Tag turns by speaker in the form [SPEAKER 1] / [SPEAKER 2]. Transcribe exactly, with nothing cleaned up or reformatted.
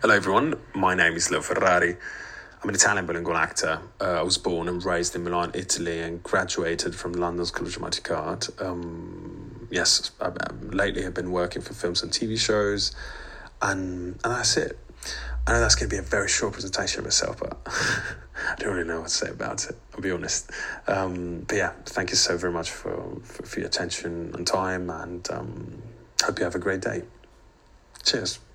[SPEAKER 1] Hello everyone, my name is Leo Ferrari. I'm an Italian bilingual actor. Uh, I was born and raised in Milan, Italy, and graduated from London's College of Dramatic Art. Um, yes, I, I lately have been working for films and T V shows, and and that's it. I know that's going to be a very short presentation of myself, but I don't really know what to say about it, I'll be honest. Um, but yeah, thank you so very much for, for, for your attention and time, and um, hope you have a great day. Cheers.